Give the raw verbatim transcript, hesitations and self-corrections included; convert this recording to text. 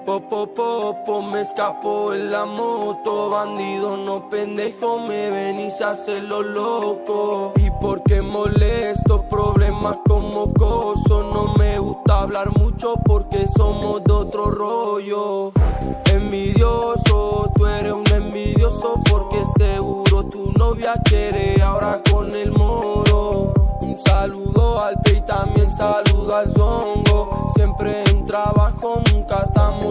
Popo, popo, me escapo en la moto. Bandido, no pendejo, me venís a hacer lo loco. ¿Y por qué molesto? Problemas como coso. No me gusta hablar mucho porque somos de otro rollo. Envidioso, tú eres un envidioso porque seguro tu novia quiere ahora con el